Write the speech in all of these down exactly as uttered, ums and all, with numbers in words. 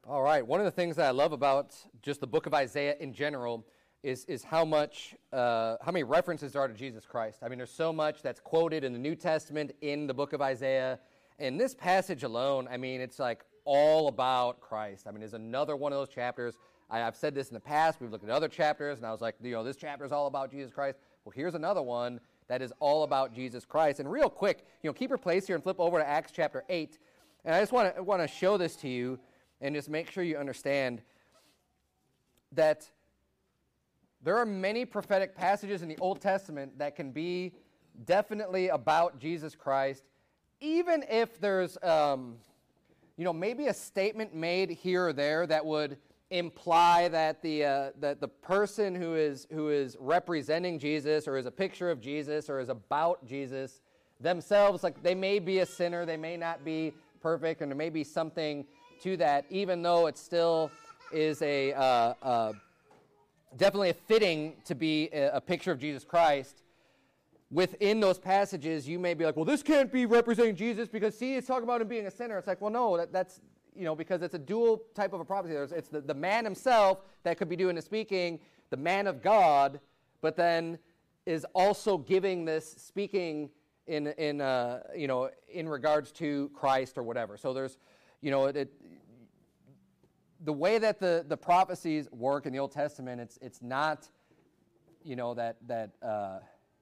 All right. One of the things that I love about just the book of Isaiah in general is is how much, uh, how many references there are to Jesus Christ. I mean, there's so much that's quoted in the New Testament in the book of Isaiah. And this passage alone, I mean, it's like all about Christ. I mean, there's another one of those chapters. I, I've said this in the past. We've looked at other chapters, and I was like, you know, this chapter is all about Jesus Christ. Well, here's another one that is all about Jesus Christ. And real quick, you know, keep your place here and flip over to Acts chapter eight. And I just want to want to show this to you and just make sure you understand that there are many prophetic passages in the Old Testament that can be definitely about Jesus Christ, even if there's, um, you know, maybe a statement made here or there that would imply that the uh, that the person who is who is representing Jesus or is a picture of Jesus or is about Jesus themselves, like they may be a sinner, they may not be perfect, and there may be something to that, even though it still is a uh, uh, definitely a fitting to be a, a picture of Jesus Christ. Within those passages, you may be like, well, this can't be representing Jesus because, see, it's talking about him being a sinner. It's like, well, no, that, that's, you know, because it's a dual type of a prophecy. There's, it's the, the man himself that could be doing the speaking, the man of God, but then is also giving this speaking in, in uh, you know, in regards to Christ or whatever. So there's, you know, it, it, the way that the, the prophecies work in the Old Testament, it's it's not, you know, that that uh,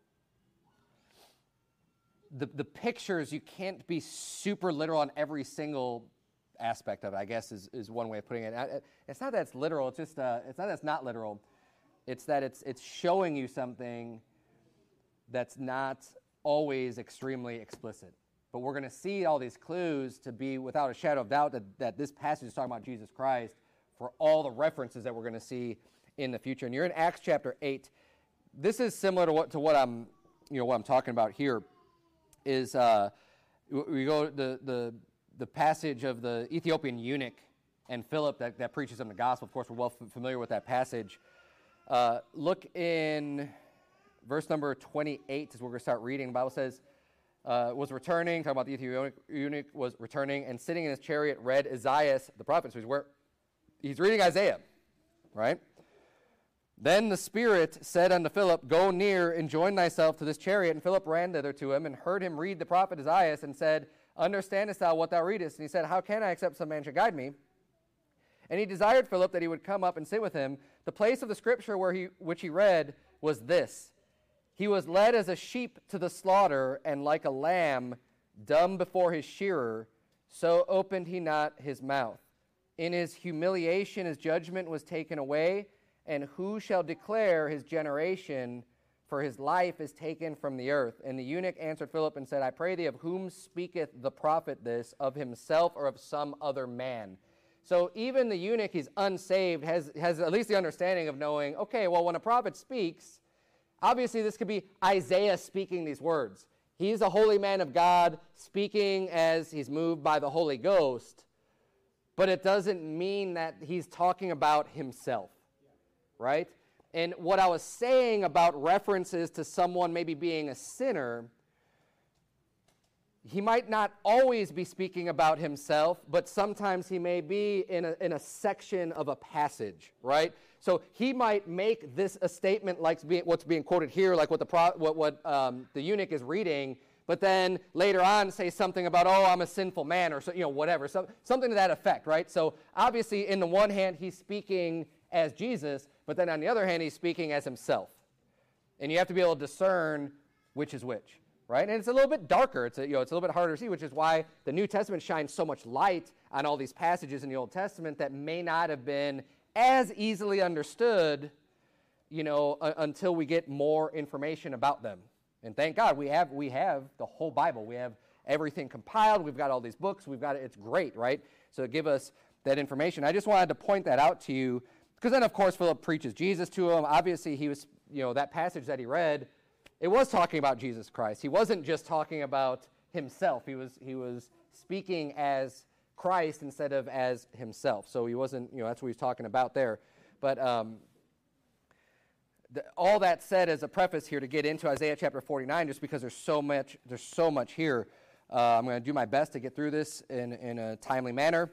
the the pictures, you can't be super literal on every single aspect of it, I guess is, is one way of putting it. It's not that it's literal, it's just uh, it's not that it's not literal. It's that it's it's showing you something that's not always extremely explicit. But we're going to see all these clues to be without a shadow of doubt that, that this passage is talking about Jesus Christ for all the references that we're going to see in the future. And you're in Acts chapter eight. This is similar to what to what I'm you know what I'm talking about here. Is uh, we go the the the passage of the Ethiopian eunuch and Philip that, that preaches him the gospel. Of course, we're well f- familiar with that passage. Uh, look in verse number twenty-eight is where we're going to start reading. The Bible says, Uh, was returning, talking about the Ethiopian eunuch, was returning, and sitting in his chariot read Isaiah, the prophet. So he's, where, he's reading Isaiah, right? Then the Spirit said unto Philip, Go near and join thyself to this chariot. And Philip ran thither to him and heard him read the prophet Isaiah and said, Understandest thou what thou readest? And he said, How can I, except some man should guide me? And he desired Philip that he would come up and sit with him. The place of the scripture where he which he read was this: He was led as a sheep to the slaughter, and like a lamb dumb before his shearer, so opened he not his mouth. In his humiliation his judgment was taken away, and who shall declare his generation? For his life is taken from the earth. And the eunuch answered Philip and said, I pray thee, of whom speaketh the prophet this, of himself or of some other man? So even the eunuch, he's unsaved, has, has at least the understanding of knowing, okay, well, when a prophet speaks, obviously, this could be Isaiah speaking these words. He's a holy man of God speaking as he's moved by the Holy Ghost, but it doesn't mean that he's talking about himself, right? And what I was saying about references to someone maybe being a sinner, he might not always be speaking about himself, but sometimes he may be in a, in a section of a passage, right? So he might make this a statement like being, what's being quoted here, like what the pro, what, what um, the eunuch is reading, but then later on say something about, oh, I'm a sinful man, or so, you know, whatever, so, something to that effect, right? So obviously, in the one hand, he's speaking as Jesus, but then on the other hand, he's speaking as himself. And you have to be able to discern which is which, right? And it's a little bit darker. It's a, you know, it's a little bit harder to see, which is why the New Testament shines so much light on all these passages in the Old Testament that may not have been as easily understood, you know, uh, until we get more information about them. And thank God we have we have the whole Bible. We have everything compiled. We've got all these books. We've got it. It's great, right? So give us that information. I just wanted to point that out to you because then, of course, Philip preaches Jesus to him. Obviously, he was, you know, that passage that he read, it was talking about Jesus Christ. He wasn't just talking about himself. He was he was speaking as Christ instead of as himself. So he wasn't, you know, that's what he's talking about there. But um, the, all that said as a preface here to get into Isaiah chapter forty-nine, just because there's so much, there's so much here. Uh, I'm going to do my best to get through this in, in a timely manner.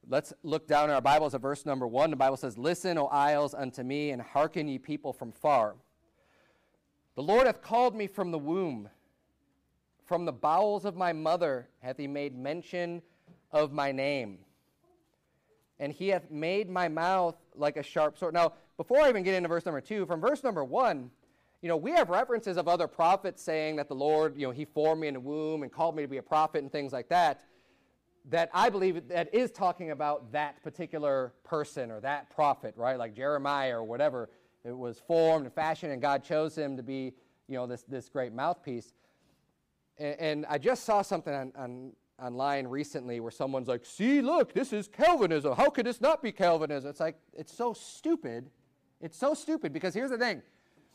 Let's look down in our Bibles at verse number one. The Bible says, "Listen, O isles, unto me, and hearken, ye people from far. The Lord hath called me from the womb. From the bowels of my mother hath he made mention of my name. And he hath made my mouth like a sharp sword." Now, before I even get into verse number two, from verse number one, you know, we have references of other prophets saying that the Lord, you know, he formed me in the womb and called me to be a prophet and things like that, that I believe that is talking about that particular person or that prophet, right? Like Jeremiah or whatever. It was formed and fashioned, and God chose him to be, you know, this, this great mouthpiece. And, and I just saw something on, on online recently where someone's like, "See, look, this is Calvinism. How could this not be Calvinism?" It's like, it's so stupid. It's so stupid because here's the thing.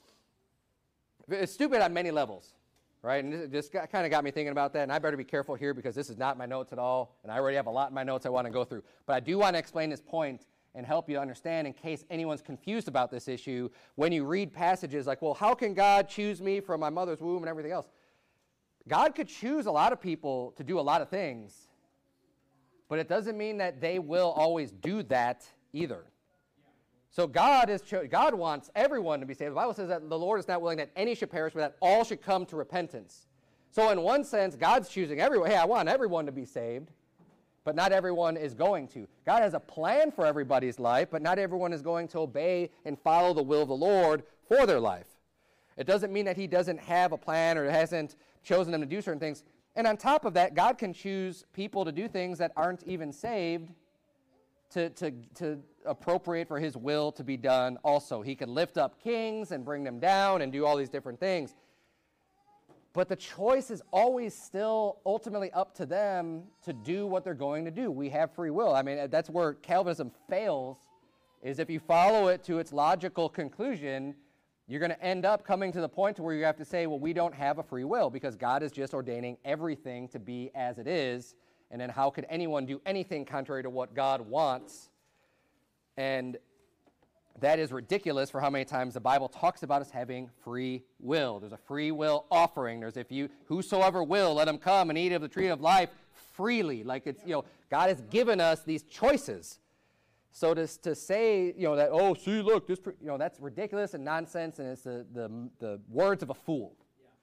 It's stupid on many levels, right? And it just kind of got me thinking about that, and I better be careful here because this is not my notes at all, and I already have a lot in my notes I want to go through. But I do want to explain this point and help you understand in case anyone's confused about this issue when you read passages like, well, how can God choose me from my mother's womb and everything else? God could choose a lot of people to do a lot of things, but it doesn't mean that they will always do that either. So God is cho- God wants everyone to be saved. The Bible says that the Lord is not willing that any should perish, but that all should come to repentance. So in one sense, God's choosing everyone. Hey, I want everyone to be saved, but not everyone is going to. God has a plan for everybody's life, but not everyone is going to obey and follow the will of the Lord for their life. It doesn't mean that he doesn't have a plan or hasn't chosen them to do certain things. And on top of that, God can choose people to do things that aren't even saved to, to, to appropriate for his will to be done also. He can lift up kings and bring them down and do all these different things. But the choice is always still ultimately up to them to do what they're going to do. We have free will. I mean, that's where Calvinism fails, is if you follow it to its logical conclusion, you're going to end up coming to the point to where you have to say, well, we don't have a free will because God is just ordaining everything to be as it is. And then how could anyone do anything contrary to what God wants? And that is ridiculous for how many times the Bible talks about us having free will. There's a free will offering. There's if you, whosoever will, let him come and eat of the tree of life freely. Like it's, you know, God has given us these choices. So to, to say, you know, that, oh, see, look, this, you know, that's ridiculous and nonsense, and it's the, the, the words of a fool.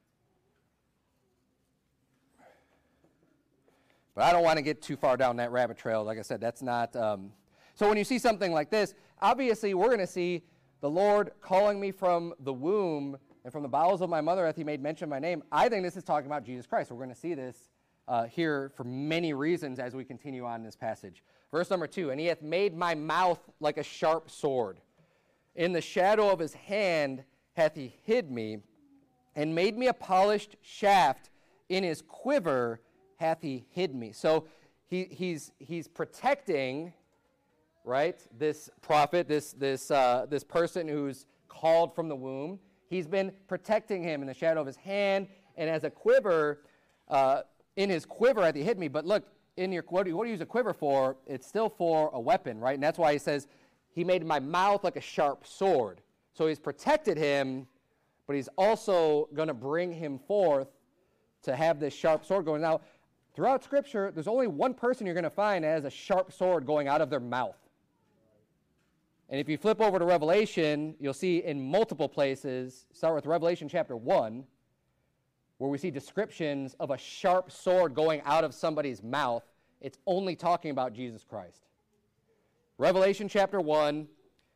Yeah. But I don't want to get too far down that rabbit trail. Like I said, that's not... Um, so when you see something like this, obviously we're going to see the Lord calling me from the womb and from the bowels of my mother hath he made mention of my name. I think this is talking about Jesus Christ. We're going to see this uh, here for many reasons as we continue on in this passage. Verse number two, "And he hath made my mouth like a sharp sword. In the shadow of his hand hath he hid me, and made me a polished shaft. In his quiver hath he hid me." So he, he's, he's protecting... right? This prophet, this this uh, this person who's called from the womb, he's been protecting him in the shadow of his hand, and as a quiver, uh, in his quiver hath he hid me. But look, in your what do you, what do you use a quiver for? It's still for a weapon, right? And that's why he says, "He made my mouth like a sharp sword." So he's protected him, but he's also going to bring him forth to have this sharp sword going. Now, throughout Scripture, there's only one person you're going to find that has a sharp sword going out of their mouth. And if you flip over to Revelation, you'll see in multiple places, start with Revelation chapter one, where we see descriptions of a sharp sword going out of somebody's mouth. It's only talking about Jesus Christ. Revelation chapter one,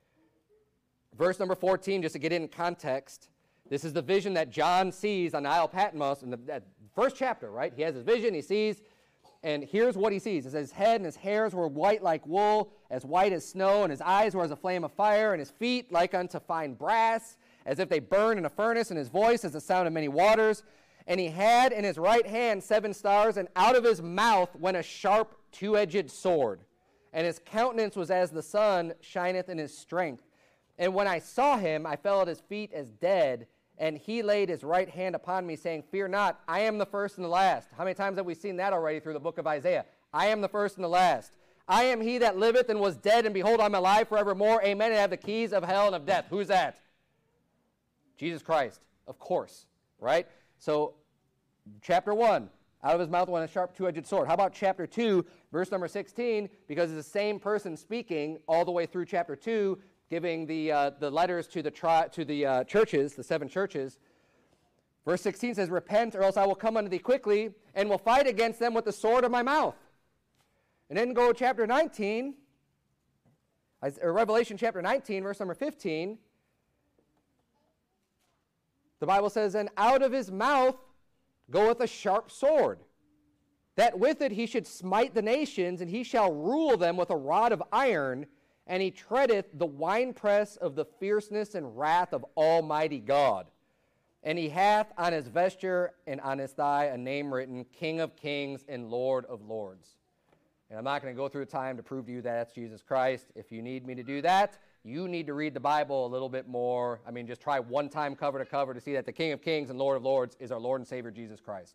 verse number fourteen, just to get it in context, this is the vision that John sees on the Isle of Patmos in the that first chapter, right? He has his vision, he sees, and here's what he sees. It says, "His head and his hairs were white like wool, as white as snow, and his eyes were as a flame of fire, and his feet like unto fine brass, as if they burned in a furnace, and his voice as the sound of many waters. And he had in his right hand seven stars, and out of his mouth went a sharp two-edged sword. And his countenance was as the sun shineth in his strength. And when I saw him, I fell at his feet as dead, and he laid his right hand upon me, saying, Fear not, I am the first and the last." How many times have we seen that already through the book of Isaiah? I am the first and the last. "I am he that liveth and was dead, and behold, I am alive forevermore. Amen. And I have the keys of hell and of death." Who's that? Jesus Christ, of course, right? So, chapter one, Out of his mouth went a sharp two-edged sword. How about chapter two, verse number sixteen? Because it's the same person speaking all the way through chapter two, giving the uh, the letters to the tri- to the uh, churches, the seven churches. Verse sixteen says, "Repent, or else I will come unto thee quickly, and will fight against them with the sword of my mouth." And then go to chapter nineteen, or Revelation chapter nineteen, verse number fifteen. The Bible says, "And out of his mouth goeth a sharp sword, that with it he should smite the nations, and he shall rule them with a rod of iron, and he treadeth the winepress of the fierceness and wrath of Almighty God. And he hath on his vesture and on his thigh a name written, King of Kings and Lord of Lords." And I'm not going to go through time to prove to you that that's Jesus Christ. If you need me to do that, you need to read the Bible a little bit more. I mean, just try one time cover to cover to see that the King of Kings and Lord of Lords is our Lord and Savior, Jesus Christ.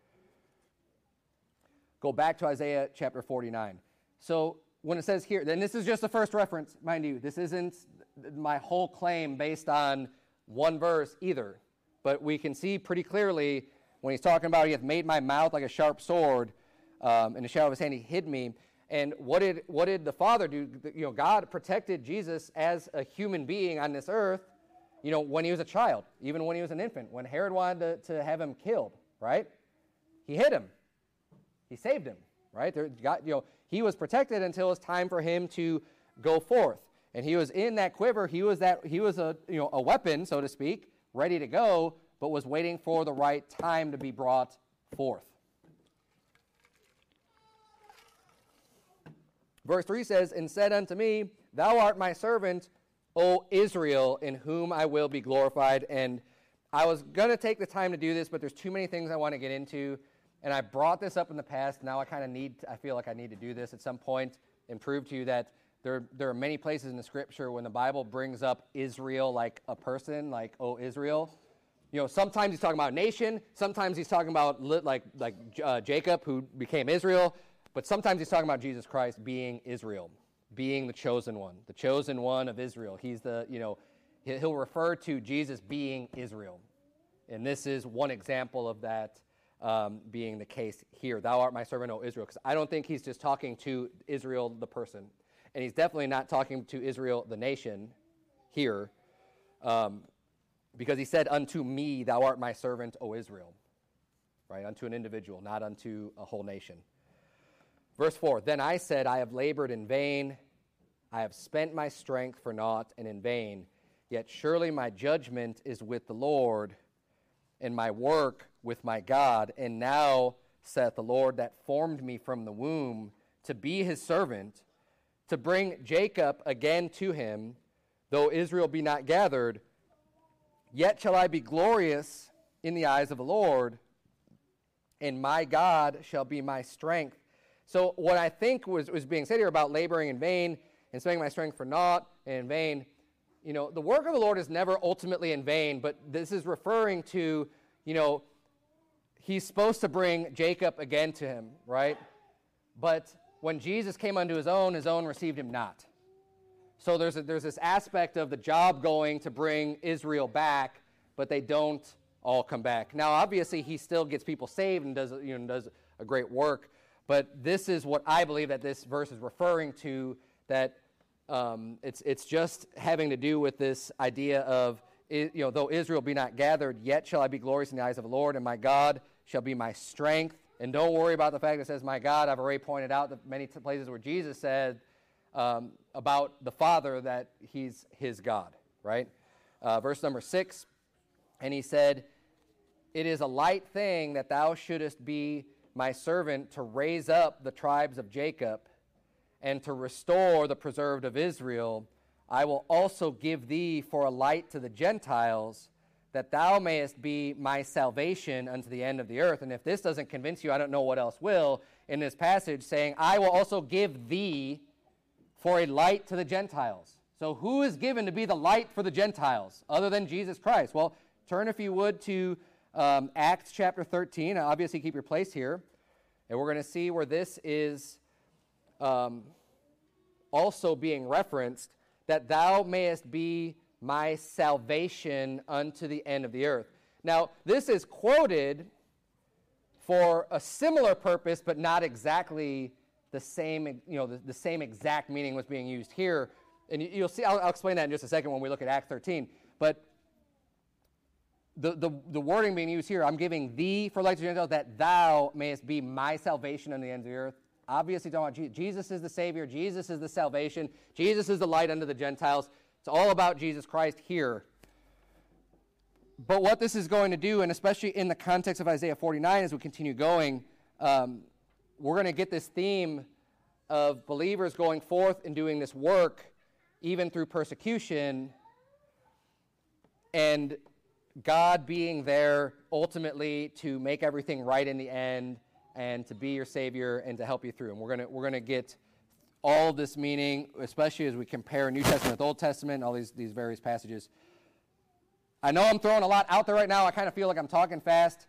Go back to Isaiah chapter forty-nine. So when it says here, then this is just the first reference, mind you. This isn't my whole claim based on one verse either. But we can see pretty clearly when he's talking about he hath made my mouth like a sharp sword, um, in the shadow of his hand he hid me. And what did what did the Father do? You know, God protected Jesus as a human being on this earth, you know, when he was a child, even when he was an infant. When Herod wanted to, to have him killed, right? He hid him. He saved him, right? There, God, you know, he was protected until it was time for him to go forth. And he was in that quiver. He was that he was a you know a weapon, so to speak, ready to go, but was waiting for the right time to be brought forth. Verse three says, "And said unto me, Thou art my servant, O Israel, in whom I will be glorified." And I was going to take the time to do this, but there's too many things I want to get into. And I brought this up in the past. Now I kind of need, I feel like I need to do this at some point and prove to you that there, there are many places in the Scripture when the Bible brings up Israel like a person, like, "O Israel." You know, sometimes he's talking about a nation. Sometimes he's talking about like, like uh, Jacob, who became Israel. But sometimes he's talking about Jesus Christ being Israel, being the chosen one, the chosen one of Israel. He's the, you know, he'll refer to Jesus being Israel. And this is one example of that um, being the case here. "Thou art my servant, O Israel." Because I don't think he's just talking to Israel, the person. And he's definitely not talking to Israel, the nation, here. Um, because he said, "Unto me, thou art my servant, O Israel." Right? Unto an individual, not unto a whole nation. Verse four, "Then I said, I have labored in vain. I have spent my strength for naught and in vain. Yet surely my judgment is with the Lord, and my work with my God. And now, saith the Lord, that formed me from the womb, to be his servant, to bring Jacob again to him, though Israel be not gathered, yet shall I be glorious in the eyes of the Lord, and my God shall be my strength." So what I think was, was being said here about laboring in vain and spending my strength for naught and in vain, you know, the work of the Lord is never ultimately in vain, but this is referring to, you know, he's supposed to bring Jacob again to him, right? But when Jesus came unto his own, his own received him not. So there's a, there's this aspect of the job going to bring Israel back, but they don't all come back. Now, obviously, he still gets people saved and does, you know, does a great work. But this is what I believe that this verse is referring to, that um, it's it's just having to do with this idea of, you know, though Israel be not gathered, yet shall I be glorious in the eyes of the Lord, and my God shall be my strength. And don't worry about the fact that it says my God. I've already pointed out that many places where Jesus said um, about the Father that he's his God, right? Uh, verse number six, "And he said, It is a light thing that thou shouldest be my servant to raise up the tribes of Jacob and to restore the preserved of Israel. I will also give thee for a light to the Gentiles, that thou mayest be my salvation unto the end of the earth." And if this doesn't convince you, I don't know what else will, in this passage saying, "I will also give thee for a light to the Gentiles." So who is given to be the light for the Gentiles other than Jesus Christ? Well, turn, if you would, to um, Acts chapter thirteen. Obviously, keep your place here. And we're going to see where this is um, also being referenced, that thou mayest be my salvation unto the end of the earth. Now, this is quoted for a similar purpose, but not exactly the same, you know, the, the same exact meaning was being used here. And you, you'll see, I'll, I'll explain that in just a second when we look at Acts thirteen. But the, the, the wording being used here, I'm giving thee for light to the Gentiles, that thou mayest be my salvation on the ends of the earth. Obviously, talking about Jesus. Jesus is the Savior. Jesus is the salvation. Jesus is the light unto the Gentiles. It's all about Jesus Christ here. But what this is going to do, and especially in the context of Isaiah forty-nine as we continue going, um, we're going to get this theme of believers going forth and doing this work, even through persecution, and God being there ultimately to make everything right in the end and to be your Savior and to help you through. And we're going to we're going to get all of this meaning, especially as we compare New Testament with Old Testament, all these, these various passages. I know I'm throwing a lot out there right now. I kind of feel like I'm talking fast.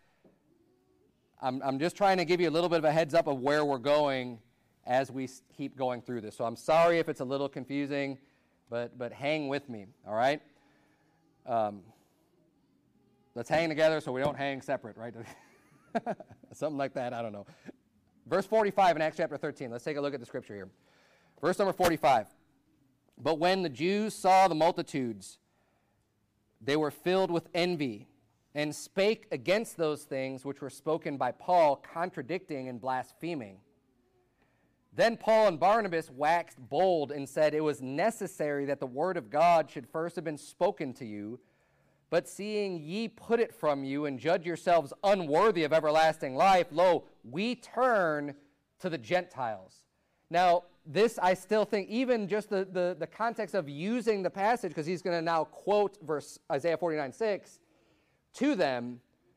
I'm, I'm just trying to give you a little bit of a heads up of where we're going as we keep going through this. So I'm sorry if it's a little confusing, but but hang with me, all right? Um, let's hang together so we don't hang separate, right? Something like that, I don't know. Verse forty-five in Acts chapter thirteen. Let's take a look at the scripture here. Verse number forty-five. But when the Jews saw the multitudes, they were filled with envy, and spake against those things which were spoken by Paul, contradicting and blaspheming. Then Paul and Barnabas waxed bold and said, it was necessary that the word of God should first have been spoken to you, but seeing ye put it from you, and judge yourselves unworthy of everlasting life, lo, we turn to the Gentiles. Now, this I still think, even just the, the, the context of using the passage, because he's going to now quote verse Isaiah forty-nine six to them.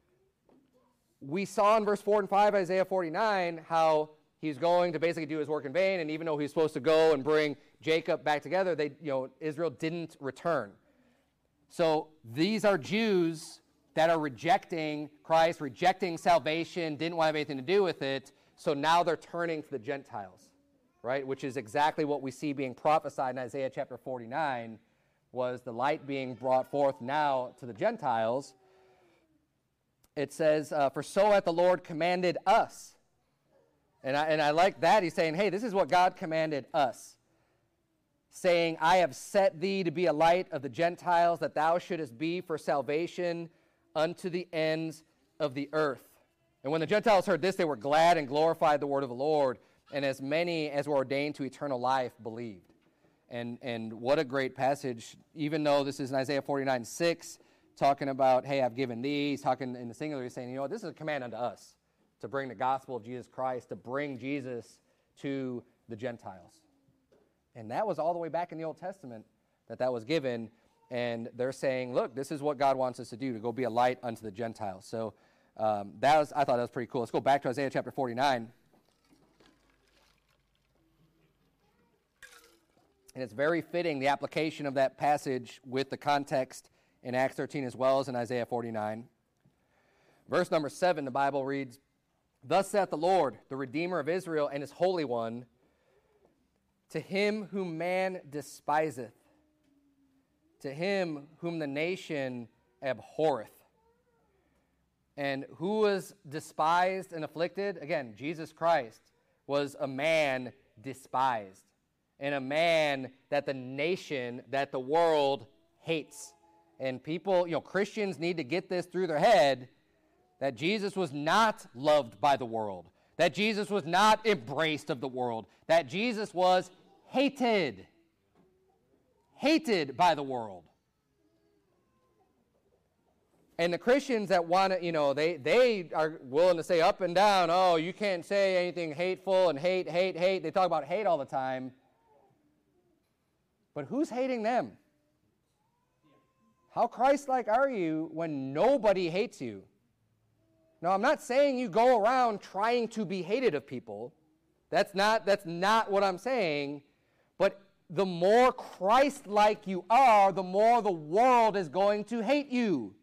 We saw in verse four and five, Isaiah forty-nine, how he's going to basically do his work in vain, and even though he's supposed to go and bring Jacob back together, they, you know, Israel didn't return. So these are Jews that are rejecting Christ, rejecting salvation, didn't want to have anything to do with it, so now they're turning to the Gentiles, right? Which is exactly what we see being prophesied in Isaiah chapter forty-nine, was the light being brought forth now to the Gentiles. It says, uh, for so hath the Lord commanded us. And I, and I like that. He's saying, hey, this is what God commanded us, saying, I have set thee to be a light of the Gentiles, that thou shouldest be for salvation unto the ends of the earth. And when the Gentiles heard this, they were glad and glorified the word of the Lord, and as many as were ordained to eternal life believed. And and what a great passage, even though this is in Isaiah forty-nine six, talking about, hey, I've given thee. He's talking in the singular, he's saying, you know, this is a command unto us, to bring the gospel of Jesus Christ, to bring Jesus to the Gentiles. And that was all the way back in the Old Testament that that was given. And they're saying, look, this is what God wants us to do, to go be a light unto the Gentiles. So um, that was, I thought that was pretty cool. Let's go back to Isaiah chapter forty-nine. And it's very fitting, the application of that passage with the context in Acts thirteen as well as in Isaiah forty-nine. Verse number seven, the Bible reads, thus saith the Lord, the Redeemer of Israel and his Holy One, to him whom man despiseth, to him whom the nation abhorreth. And who was despised and afflicted? Again, Jesus Christ was a man despised, and a man that the nation, that the world hates. And people, you know, Christians need to get this through their head, that Jesus was not loved by the world, that Jesus was not embraced of the world, that Jesus was hated, hated by the world. And the Christians that want to, you know, they, they are willing to say up and down, oh, you can't say anything hateful and hate, hate, hate. They talk about hate all the time. But who's hating them? How Christ-like are you when nobody hates you? Now, I'm not saying you go around trying to be hated of people. That's not, that's not what I'm saying. But the more Christ-like you are, the more the world is going to hate you.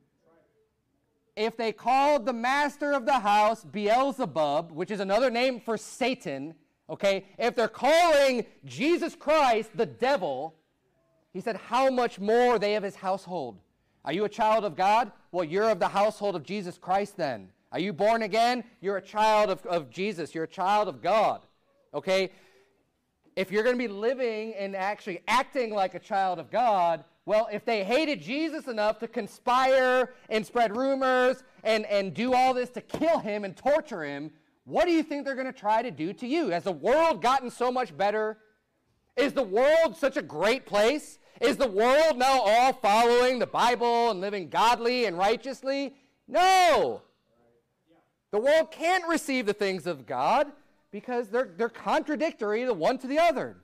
If they called the master of the house Beelzebub, which is another name for Satan, okay, if they're calling Jesus Christ the devil, he said, how much more they of his household? Are you a child of God? Well, you're of the household of Jesus Christ then. Are you born again? You're a child of, of Jesus. You're a child of God. Okay? If you're going to be living and actually acting like a child of God, well, if they hated Jesus enough to conspire and spread rumors and, and do all this to kill him and torture him, what do you think they're going to try to do to you? Has the world gotten so much better? Is the world such a great place? Is the world now all following the Bible and living godly and righteously? No. The world can't receive the things of God because they're, they're contradictory the one to the other.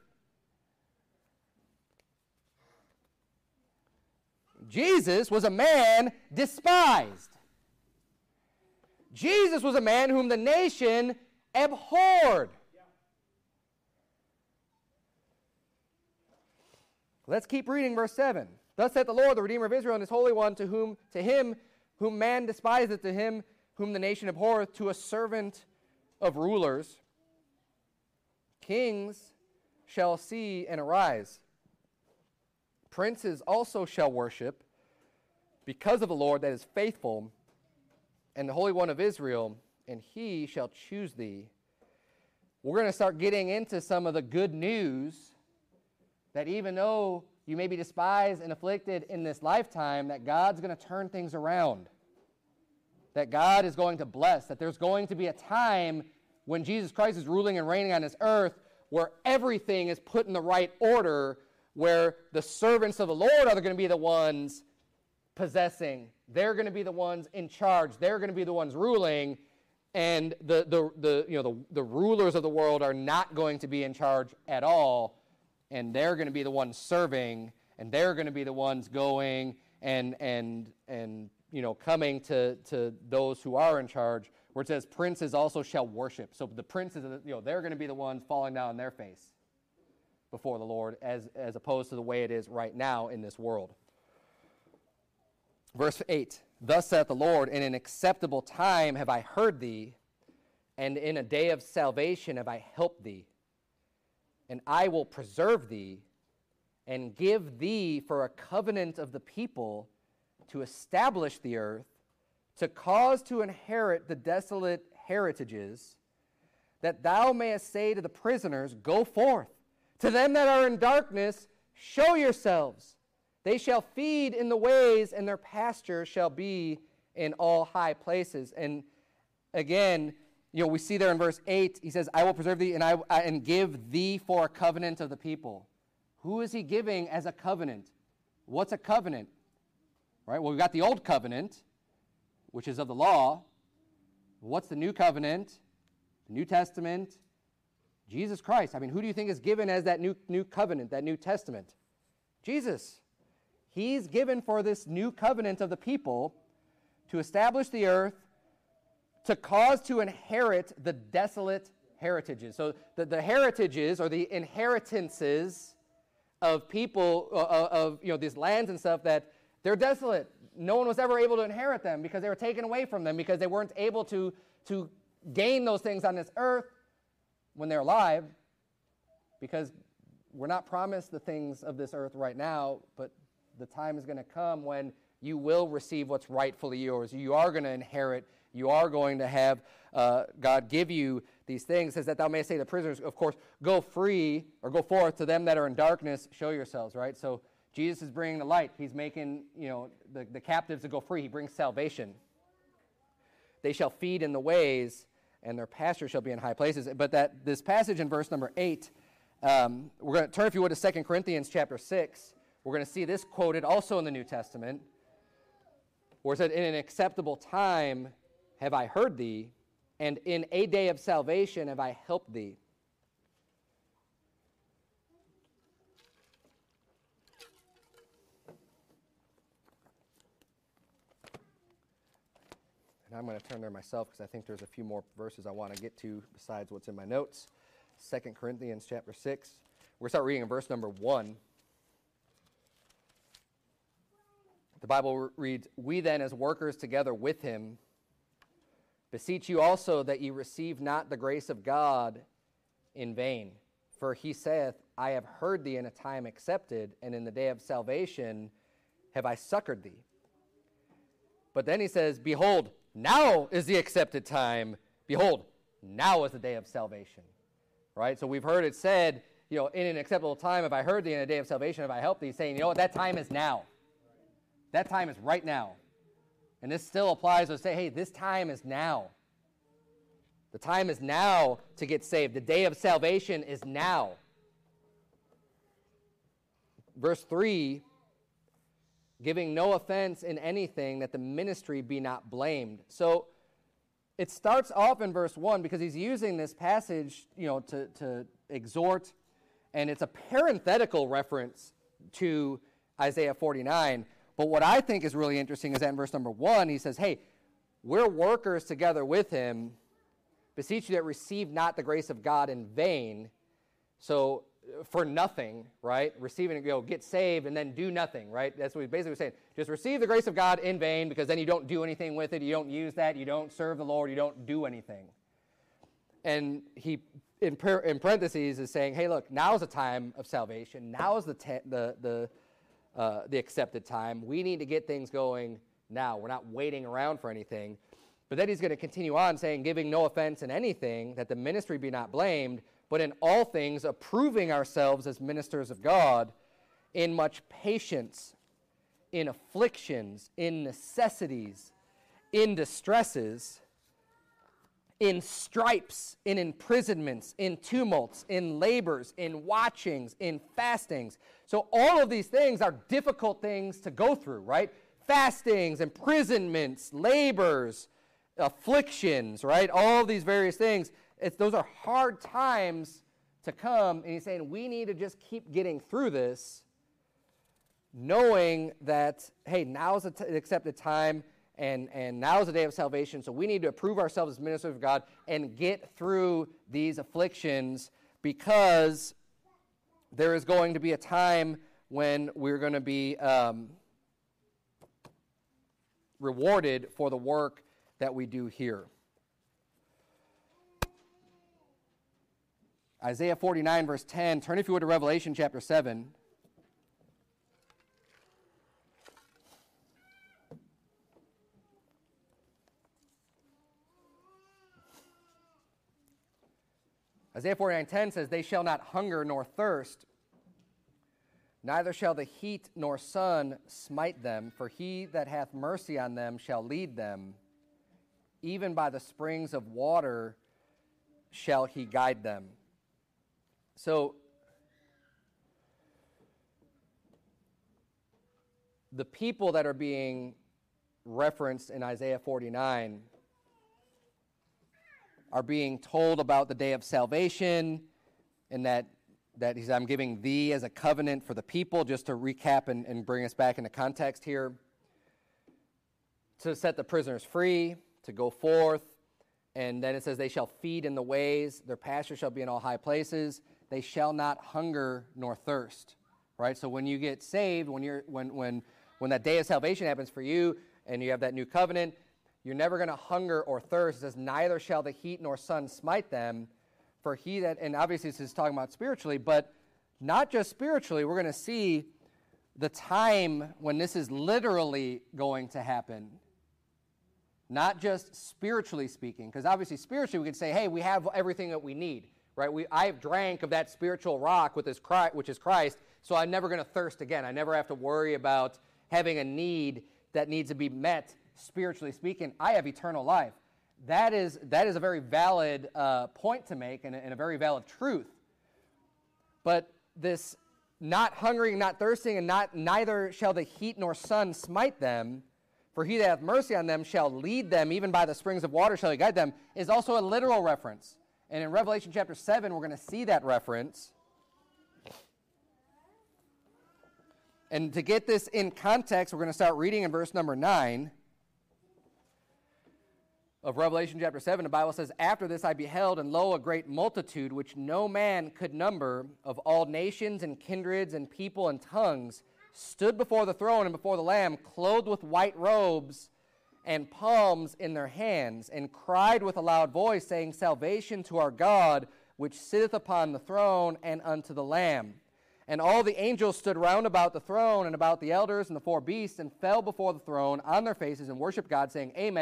Jesus was a man despised. Jesus was a man whom the nation abhorred. Let's keep reading verse seven. Thus saith the Lord, the Redeemer of Israel, and his Holy One, to whom, to him whom man despiseth, to him whom the nation abhorreth, to a servant of rulers. Kings shall see and arise. Princes also shall worship, because of the Lord that is faithful, and the Holy One of Israel, and he shall choose thee. We're going to start getting into some of the good news that even though you may be despised and afflicted in this lifetime, that God's going to turn things around. That God is going to bless. That there's going to be a time when Jesus Christ is ruling and reigning on this earth where everything is put in the right order, where the servants of the Lord are going to be the ones possessing. They're going to be the ones in charge. They're going to be the ones ruling. And the, the, the, you know, the, the rulers of the world are not going to be in charge at all. And they're going to be the ones serving, and they're going to be the ones going and and and you know coming to, to those who are in charge, where it says princes also shall worship. So the princes, you know, they're going to be the ones falling down on their face before the Lord, as as opposed to the way it is right now in this world. Verse eight, thus saith the Lord, in an acceptable time have I heard thee, and in a day of salvation have I helped thee. And I will preserve thee and give thee for a covenant of the people to establish the earth, to cause to inherit the desolate heritages, that thou mayest say to the prisoners, go forth. To them that are in darkness, show yourselves. They shall feed in the ways, and their pasture shall be in all high places. And again, you know, we see there in verse eight, he says, I will preserve thee and I, I and give thee for a covenant of the people. Who is he giving as a covenant? What's a covenant? Right? Well, we've got the old covenant, which is of the law. What's the new covenant? The New Testament. Jesus Christ. I mean, who do you think is given as that new, new covenant, that New Testament? Jesus. He's given for this new covenant of the people to establish the earth, to cause to inherit the desolate heritages. So the, the heritages, or the inheritances of people, uh, of you know these lands and stuff, that they're desolate. No one was ever able to inherit them because they were taken away from them, because they weren't able to, to gain those things on this earth when they're alive, because we're not promised the things of this earth right now, but the time is going to come when you will receive what's rightfully yours. You are going to inherit. You are going to have uh, God give you these things. It says that thou mayest say to the prisoners, of course, go free, or go forth. To them that are in darkness, show yourselves, right? So Jesus is bringing the light. He's making, you know, the, the captives to go free. He brings salvation. They shall feed in the ways, and their pasture shall be in high places. But that this passage in verse number eight, um, we're going to turn, if you would, to Second Corinthians chapter six. We're going to see this quoted also in the New Testament, where it said, in an acceptable time have I heard thee, and in a day of salvation have I helped thee. And I'm going to turn there myself because I think there's a few more verses I want to get to besides what's in my notes. Second Corinthians chapter six. We're going to start reading in verse number one. The Bible reads, we then as workers together with him beseech you also that ye receive not the grace of God in vain. For he saith, I have heard thee in a time accepted, and in the day of salvation have I succored thee. But then he says, behold, now is the accepted time. Behold, now is the day of salvation. Right? So we've heard it said, you know, in an acceptable time, if I heard thee in a day of salvation, if I helped thee, saying, you know what, that time is now. That time is right now. And this still applies to say, hey, this time is now. The time is now to get saved. The day of salvation is now. Verse three, giving no offense in anything, that the ministry be not blamed. So it starts off in verse one because he's using this passage, you know, to, to exhort, and it's a parenthetical reference to Isaiah forty-nine. But what I think is really interesting is that in verse number one, he says, hey, we're workers together with him, beseech you that receive not the grace of God in vain. So for nothing, right? Receiving it, you know, get saved and then do nothing, right? That's what he's basically saying. Just receive the grace of God in vain, because then you don't do anything with it. You don't use that. You don't serve the Lord. You don't do anything. And he, in, par- in parentheses, is saying, hey, look, now is the time of salvation. Now is the te- the the uh, the accepted time. We need to get things going now. We're not waiting around for anything. But then he's going to continue on saying, giving no offense in anything, that the ministry be not blamed, but in all things approving ourselves as ministers of God, in much patience, in afflictions, in necessities, in distresses, in stripes, in imprisonments, in tumults, in labors, in watchings, in fastings. So all of these things are difficult things to go through, right? Fastings, imprisonments, labors, afflictions, right? All of these various things. It's, those are hard times to come, and he's saying we need to just keep getting through this, knowing that, hey, now's the t- accepted time, and, and now's the day of salvation, so we need to approve ourselves as ministers of God and get through these afflictions, because there is going to be a time when we're going to be um, rewarded for the work that we do here. Isaiah forty-nine, verse ten. Turn, if you would, to Revelation chapter seven. Isaiah forty-nine, ten says, they shall not hunger nor thirst, neither shall the heat nor sun smite them, for he that hath mercy on them shall lead them. Even by the springs of water shall he guide them. So, the people that are being referenced in Isaiah forty-nine are being told about the day of salvation, and that, that he's, I'm giving thee as a covenant for the people, just to recap and, and bring us back into context here, to set the prisoners free, to go forth, and then it says they shall feed in the ways, their pasture shall be in all high places, they shall not hunger nor thirst, right? So when you get saved, when you're when when when that day of salvation happens for you, and you have that new covenant, you're never going to hunger or thirst. It says, neither shall the heat nor sun smite them, for he that, and obviously this is talking about spiritually, but not just spiritually. We're going to see the time when this is literally going to happen. Not just spiritually speaking, because obviously spiritually we could say, hey, we have everything that we need, right? We I've drank of that spiritual rock, with this Christ, which is Christ, so I'm never going to thirst again. I never have to worry about having a need that needs to be met, spiritually speaking. I have eternal life. That is that is a very valid uh, point to make, and a, and a very valid truth. But this not hungering, not thirsting, and not neither shall the heat nor sun smite them, for he that hath mercy on them shall lead them, even by the springs of water shall he guide them, is also a literal reference. And in Revelation chapter seven, we're going to see that reference. And to get this in context, we're going to start reading in verse number nine of Revelation chapter seven. The Bible says, after this I beheld, and lo, a great multitude, which no man could number, of all nations and kindreds and people and tongues, stood before the throne and before the Lamb, clothed with white robes and palms in their hands, and cried with a loud voice, saying, salvation to our God, which sitteth upon the throne, and unto the Lamb. And all the angels stood round about the throne and about the elders and the four beasts, and fell before the throne on their faces and worshipped God, saying, Amen.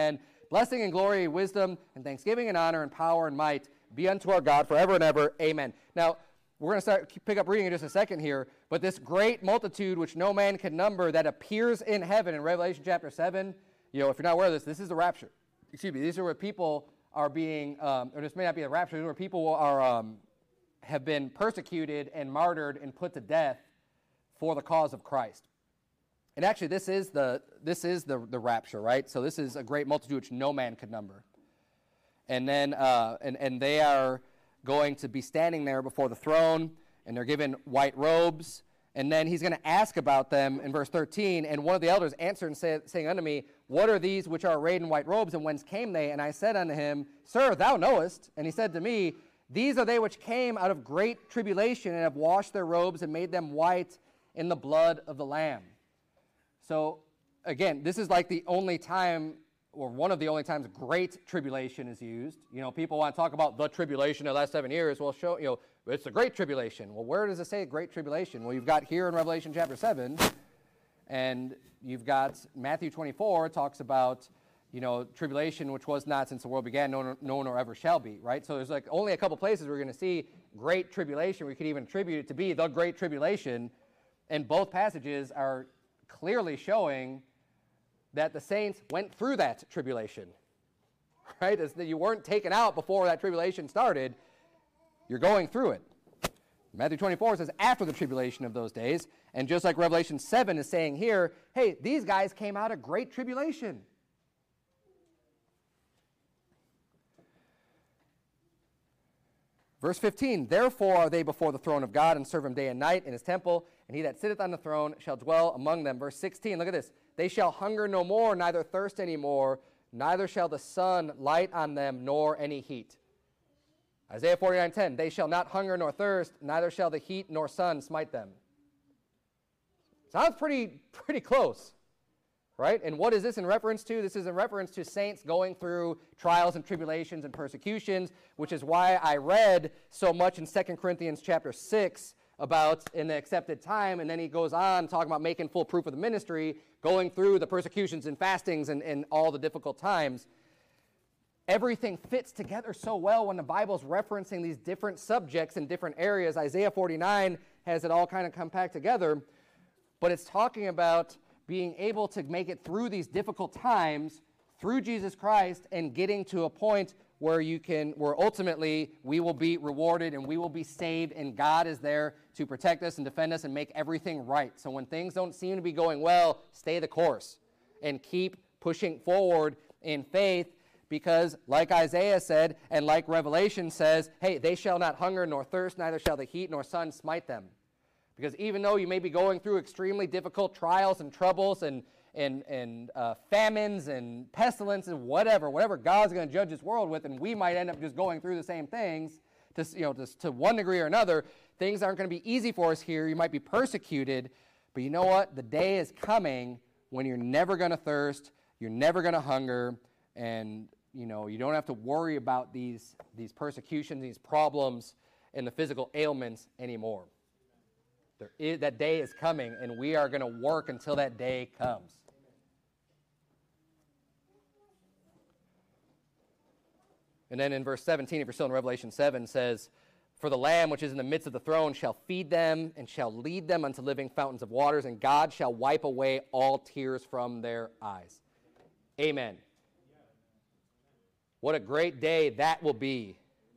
Blessing and glory, wisdom, and thanksgiving and honor and power and might be unto our God forever and ever. Amen. Now, we're going to start pick up reading in just a second here, but this great multitude which no man can number that appears in heaven in Revelation chapter seven, you know, if you're not aware of this, this is the rapture. Excuse me, these are where people are being, um, or this may not be the rapture, these are where people are um, have been persecuted and martyred and put to death for the cause of Christ. And actually, this is the this is the, the rapture, right? So this is a great multitude which no man could number. And then, uh, and, and they are going to be standing there before the throne, and they're given white robes. And then he's going to ask about them in verse thirteen. And one of the elders answered and say, saying unto me, what are these which are arrayed in white robes, and whence came they? And I said unto him, Sir, thou knowest. And he said to me, These are they which came out of great tribulation, and have washed their robes and made them white in the blood of the Lamb. So, again, this is like the only time, or one of the only times, great tribulation is used. You know, people want to talk about the tribulation of the last seven years. Well, show, you know, it's the great tribulation. Well, where does it say great tribulation? Well, you've got here in Revelation chapter seven, and you've got Matthew twenty-four talks about, you know, tribulation which was not since the world began, no, no one or ever shall be, right? So there's like only a couple places we're going to see great tribulation. We could even attribute it to be the great tribulation, and both passages are clearly showing that the saints went through that tribulation, right? As that you weren't taken out before that tribulation started. You're going through it. Matthew twenty-four says after the tribulation of those days, and just like Revelation seven is saying here, hey, these guys came out of great tribulation. Verse fifteen, Therefore are they before the throne of God, and serve him day and night in his temple, and he that sitteth on the throne shall dwell among them. Verse sixteen, look at this. They shall hunger no more, neither thirst any more, neither shall the sun light on them, nor any heat. Isaiah forty-nine ten, They shall not hunger nor thirst, neither shall the heat nor sun smite them. Sounds pretty, pretty close, right? And what is this in reference to? This is in reference to saints going through trials and tribulations and persecutions, which is why I read so much in Second Corinthians chapter six about in the accepted time, and then he goes on talking about making full proof of the ministry, going through the persecutions and fastings and, and all the difficult times. Everything fits together so well when the Bible's referencing these different subjects in different areas. Isaiah forty-nine has it all kind of compact together, but it's talking about being able to make it through these difficult times through Jesus Christ and getting to a point where you can, where ultimately we will be rewarded and we will be saved, and God is there to protect us and defend us and make everything right. So when things don't seem to be going well, stay the course and keep pushing forward in faith, because like Isaiah said and like Revelation says, hey, they shall not hunger nor thirst, neither shall the heat nor sun smite them. Because even though you may be going through extremely difficult trials and troubles and and and uh, famines and pestilences, whatever, whatever God's going to judge this world with, and we might end up just going through the same things, to you know, to, to one degree or another, things aren't going to be easy for us here. You might be persecuted, but you know what? The day is coming when you're never going to thirst, you're never going to hunger, and you know you don't have to worry about these these persecutions, these problems, and the physical ailments anymore. There is, that day is coming, and we are going to work until that day comes. And then in verse seventeen, if you're still in Revelation seven, says, For the Lamb which is in the midst of the throne shall feed them and shall lead them unto living fountains of waters, and God shall wipe away all tears from their eyes. Amen. What a great day that will be.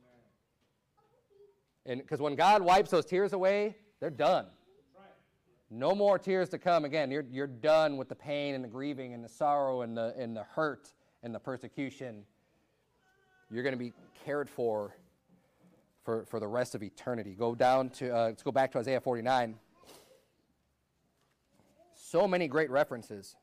And because when God wipes those tears away, they're done. No more tears to come again. You're, you're done with the pain and the grieving and the sorrow and the, and the hurt and the persecution. You're going to be cared for, for for the rest of eternity. Go down to, uh, let's go back to Isaiah forty-nine. So many great references.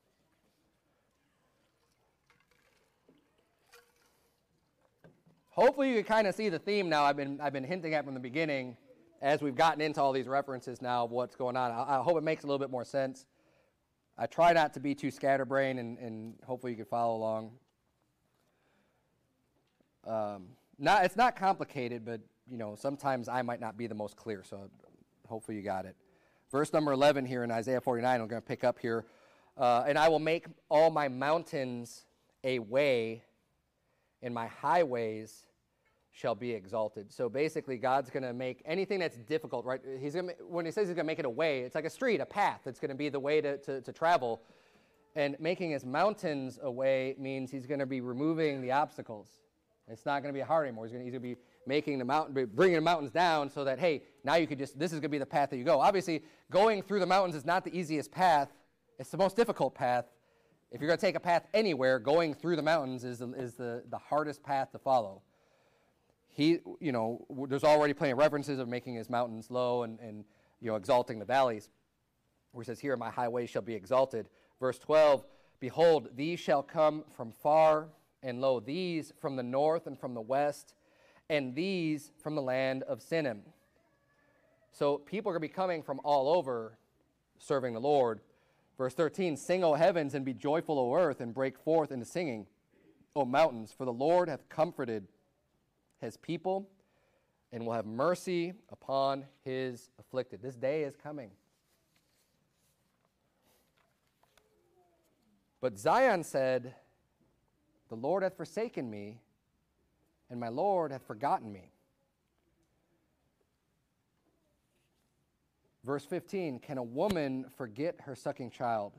Hopefully you can kind of see the theme now I've been I've been hinting at from the beginning as we've gotten into all these references now of what's going on. I, I hope it makes a little bit more sense. I try not to be too scatterbrained, and, and hopefully you can follow along. Um, not it's not complicated, but you know sometimes I might not be the most clear, so hopefully you got it. Verse number eleven here in Isaiah forty-nine, I'm going to pick up here. Uh, and I will make all my mountains a way, and my highways shall be exalted. So basically, God's going to make anything that's difficult, right? He's gonna, when he says he's going to make it a way, it's like a street, a path. It's going to be the way to, to, to travel. And making his mountains a way means he's going to be removing the obstacles. It's not going to be hard anymore. He's going to be making the mountain, bringing the mountains down so that, hey, now you could just, this is going to be the path that you go. Obviously, going through the mountains is not the easiest path. It's the most difficult path. If you're going to take a path anywhere, going through the mountains is the, is the, the hardest path to follow. He, you know, there's already plenty of references of making his mountains low and, and you know, exalting the valleys. Where he says, here my highways shall be exalted. Verse twelve, behold, these shall come from far, and lo, these from the north and from the west, and these from the land of Sinim. So people are going to be coming from all over serving the Lord. Verse thirteen, sing, O heavens, and be joyful, O earth, and break forth into singing, O mountains, for the Lord hath comforted his people, and will have mercy upon his afflicted. This day is coming. But Zion said, the Lord hath forsaken me, and my Lord hath forgotten me. Verse fifteen, can a woman forget her sucking child,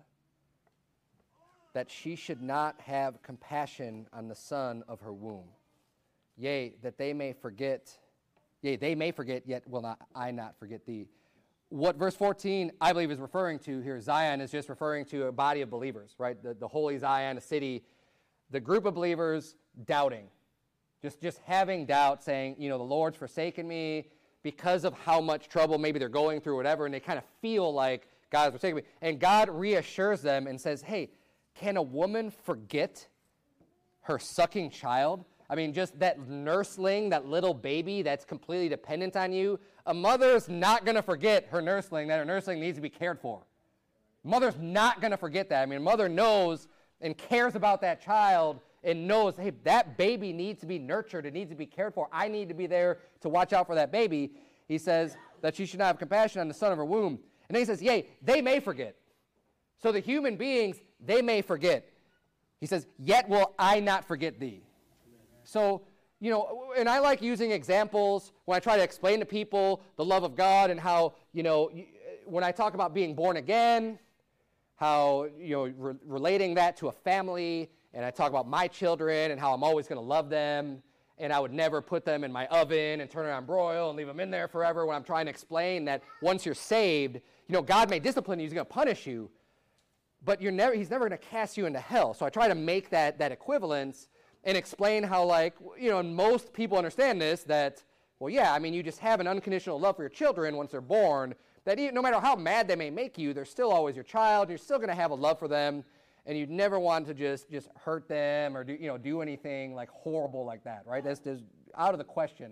that she should not have compassion on the son of her womb? Yea, that they may forget, yea, they may forget, yet will not I not forget thee. What verse fourteen, I believe, is referring to here, Zion, is just referring to a body of believers, right? The, the holy Zion, a city, the group of believers doubting, just, just having doubt, saying, you know, the Lord's forsaken me because of how much trouble maybe they're going through, whatever, and they kind of feel like God's forsaken me. And God reassures them and says, hey, can a woman forget her sucking child? I mean, just that nursling, that little baby that's completely dependent on you. A mother's not going to forget her nursling, that her nursling needs to be cared for. Mother's not going to forget that. I mean, a mother knows and cares about that child and knows, hey, that baby needs to be nurtured. It needs to be cared for. I need to be there to watch out for that baby. He says that she should not have compassion on the son of her womb. And then he says, yea, they may forget. So the human beings, they may forget. He says, yet will I not forget thee. So, you know, and I like using examples when I try to explain to people the love of God and how, you know, when I talk about being born again, how, you know, re- relating that to a family, and I talk about my children and how I'm always going to love them, and I would never put them in my oven and turn it on broil and leave them in there forever when I'm trying to explain that once you're saved, you know, God may discipline you, he's going to punish you, but you're never, he's never going to cast you into hell. So I try to make that, that equivalence and explain how, like, you know, and most people understand this, that, well, yeah, I mean, you just have an unconditional love for your children once they're born, that even, no matter how mad they may make you, they're still always your child, and you're still going to have a love for them, and you'd never want to just, just hurt them or do, you know, do anything, like, horrible like that, right? That's just out of the question.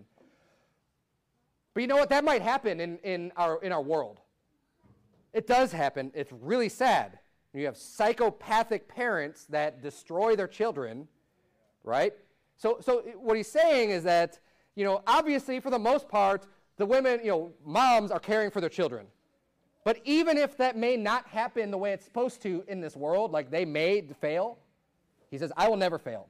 But you know what? That might happen in, in, our, in our world. It does happen. It's really sad. You have psychopathic parents that destroy their children, right? So, so what he's saying is that, you know, obviously for the most part, the women, you know, moms are caring for their children. But even if that may not happen the way it's supposed to in this world, like they may fail, he says, I will never fail.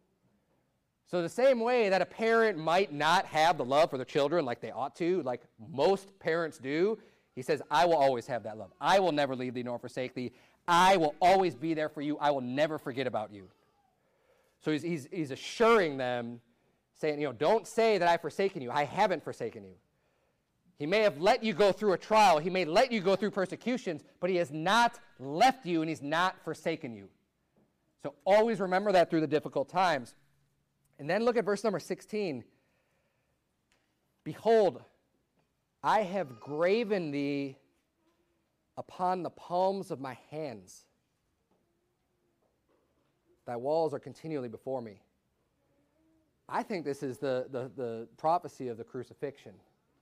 So the same way that a parent might not have the love for their children like they ought to, like most parents do, he says, I will always have that love. I will never leave thee nor forsake thee. I will always be there for you. I will never forget about you. So he's, he's, he's assuring them, saying, you know, don't say that I've forsaken you. I haven't forsaken you. He may have let you go through a trial. He may let you go through persecutions, but he has not left you and he's not forsaken you. So always remember that through the difficult times. And then look at verse number sixteen. Behold, I have graven thee upon the palms of my hands. Thy walls are continually before me. I think this is the, the, the prophecy of the crucifixion.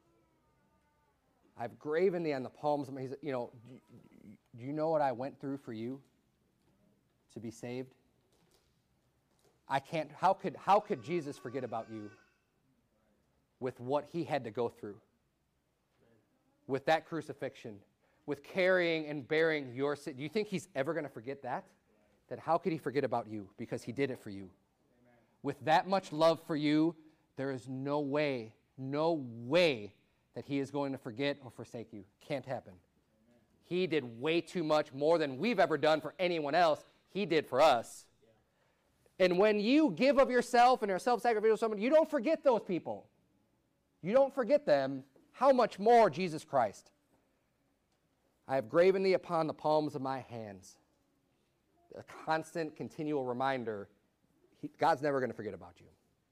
I've graven thee on the palms of my hands. You know, do, do you know what I went through for you to be saved? I can't, how could, how could Jesus forget about you with what he had to go through? With that crucifixion, with carrying and bearing your sin. Do you think he's ever going to forget that? then how could he forget about you? Because he did it for you. Amen. With that much love for you, there is no way, no way that he is going to forget or forsake you. Can't happen. Amen. He did way too much, more than we've ever done for anyone else. He did for us. Yeah. And when you give of yourself and are self-sacrificial to someone, you don't forget those people. You don't forget them. How much more Jesus Christ? I have graven thee upon the palms of my hands. A constant, continual reminder. He, God's never going to forget about you.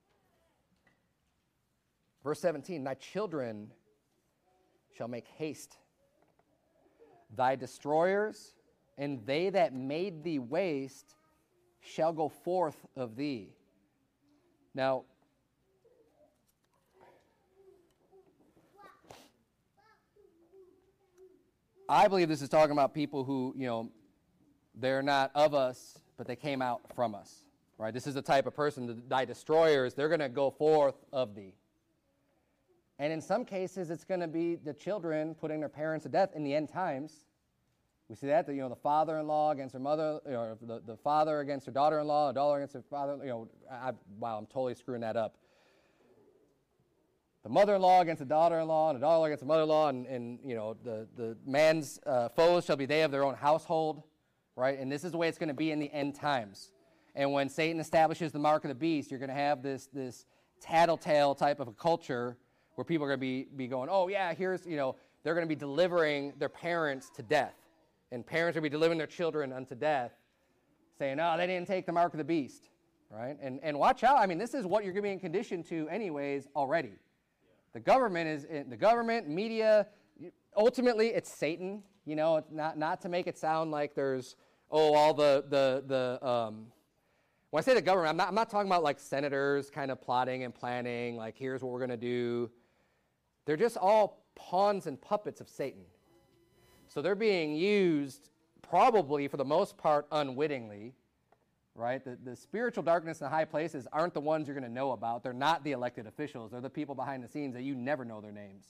Verse seventeen, thy children shall make haste. Thy destroyers and they that made thee waste shall go forth of thee. Now, I believe this is talking about people who, you know, they're not of us, but they came out from us, right? This is the type of person, thy destroyers, they're going to go forth of thee. And in some cases, it's going to be the children putting their parents to death in the end times. We see that, the, you know, the father-in-law against their mother, you know, the, the father against their daughter-in-law, the daughter against their father, you know, I, wow, I'm totally screwing that up. The mother-in-law against the daughter-in-law, and the daughter-in-law against the mother-in-law, and, and you know, the, the man's uh, foes shall be they of their own household, right? And this is the way it's going to be in the end times. And when Satan establishes the mark of the beast, you're going to have this, this tattletale type of a culture where people are going to be, be going, oh, yeah, here's, you know, they're going to be delivering their parents to death. And parents are going to be delivering their children unto death, saying, oh, they didn't take the mark of the beast, right? And and watch out. I mean, this is what you're going to be in condition to anyways already. Yeah. The government is, the government, media, ultimately it's Satan, you know, it's not, not to make it sound like there's, oh, all the, the, the um, when I say the government, I'm not, I'm not talking about like senators kind of plotting and planning, like here's what we're going to do. They're just all pawns and puppets of Satan. So they're being used probably for the most part unwittingly, right? The, the spiritual darkness in the high places aren't the ones you're going to know about. They're not the elected officials. They're the people behind the scenes that you never know their names.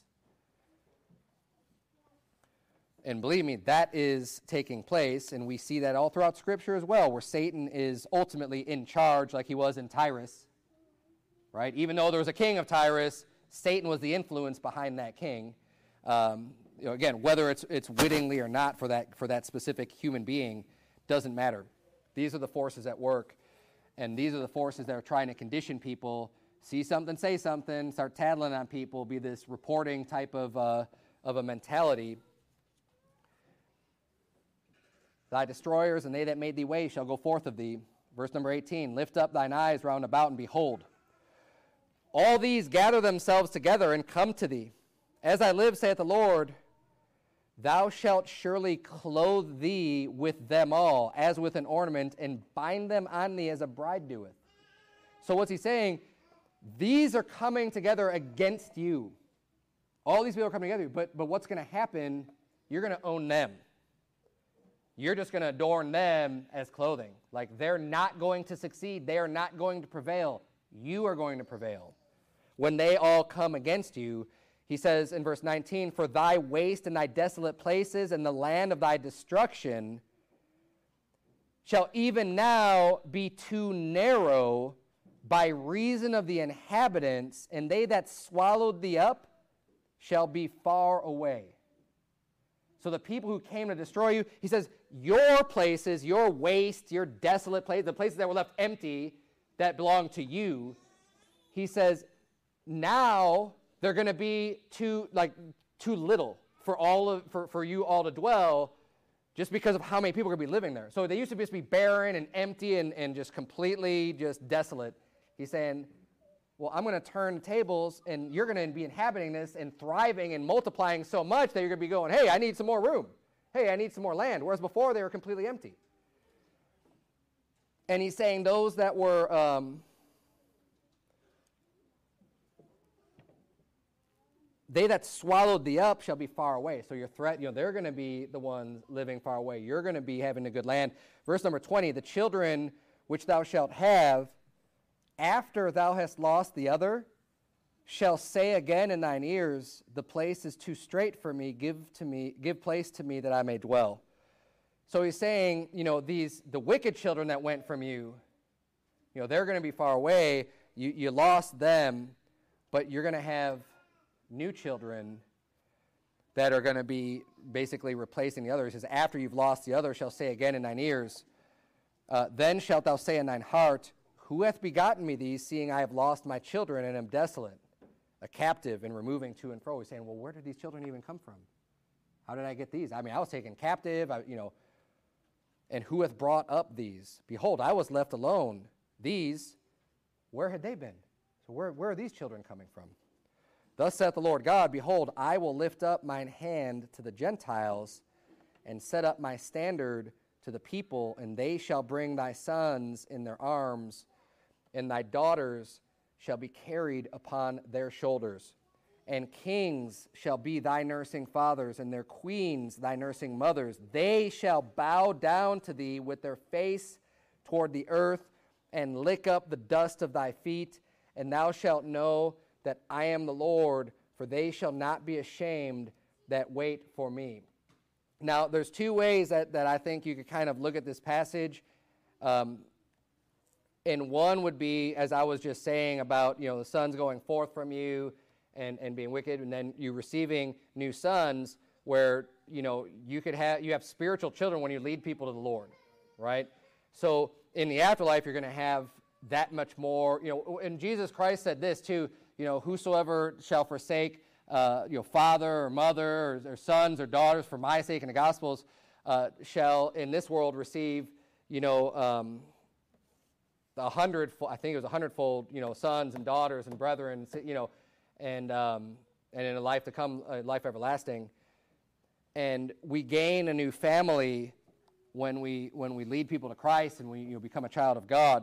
And believe me, that is taking place, and we see that all throughout Scripture as well, where Satan is ultimately in charge like he was in Tyrus, right? Even though there was a king of Tyrus, Satan was the influence behind that king. Um, you know, again, whether it's it's wittingly or not for that for that specific human being doesn't matter. These are the forces at work, and these are the forces that are trying to condition people. See something, say something, start tattling on people, be this reporting type of uh, of a mentality. Thy destroyers and they that made thee waste shall go forth of thee. Verse number eighteen, lift up thine eyes round about and behold. All these gather themselves together and come to thee. As I live, saith the Lord, thou shalt surely clothe thee with them all, as with an ornament, and bind them on thee as a bride doeth. So what's he saying? These are coming together against you. All these people are coming together, but, but what's going to happen? You're going to own them. You're just going to adorn them as clothing. Like they're not going to succeed. They are not going to prevail. You are going to prevail. When they all come against you, he says in verse nineteen, for thy waste and thy desolate places and the land of thy destruction shall even now be too narrow by reason of the inhabitants, and they that swallowed thee up shall be far away. So the people who came to destroy you, he says, your places, your waste, your desolate places, the places that were left empty that belong to you, he says, now they're going to be too like too little for all of for, for you all to dwell, just because of how many people are going to be living there. So they used to just be barren and empty and, and just completely just desolate. He's saying, well, I'm going to turn the tables, and you're going to be inhabiting this and thriving and multiplying so much that you're going to be going, hey, I need some more room. Hey, I need some more land. Whereas before, they were completely empty. And he's saying those that were um, they that swallowed thee up shall be far away. So your threat, you know, they're going to be the ones living far away. You're going to be having a good land. Verse number twenty, the children which thou shalt have, after thou hast lost the other, shall say again in thine ears, the place is too strait for me, give to me, give place to me that I may dwell. So he's saying, you know, these the wicked children that went from you, you know, they're going to be far away. You, you lost them, but you're going to have new children that are going to be basically replacing the others. He says, after you've lost the other, shall say again in thine ears, uh, then shalt thou say in thine heart, who hath begotten me these, seeing I have lost my children and am desolate, a captive and removing to and fro? He's saying, well, where did these children even come from? How did I get these? I mean, I was taken captive, I, you know, and who hath brought up these? Behold, I was left alone. These, where had they been? So where, where are these children coming from? Thus saith the Lord God, behold, I will lift up mine hand to the Gentiles and set up my standard to the people, and they shall bring thy sons in their arms, and thy daughters shall be carried upon their shoulders. And kings shall be thy nursing fathers, and their queens thy nursing mothers. They shall bow down to thee with their face toward the earth, and lick up the dust of thy feet, and thou shalt know that I am the Lord, for they shall not be ashamed that wait for me. Now, there's two ways that, that I think you could kind of look at this passage. Um, and one would be, as I was just saying, about, you know, the sons going forth from you, And, and being wicked, and then you receiving new sons, where, you know, you could have you have spiritual children when you lead people to the Lord, right? So in the afterlife, you're going to have that much more, you know. And Jesus Christ said this too, you know, whosoever shall forsake, uh, you know, father or mother or, or sons or daughters for my sake in the Gospels, uh, shall in this world receive, you know, um, a hundredfold. I think it was a hundredfold, you know, sons and daughters and brethren, you know. And um, and in a life to come, a life everlasting. And we gain a new family when we when we lead people to Christ and we you know, become a child of God.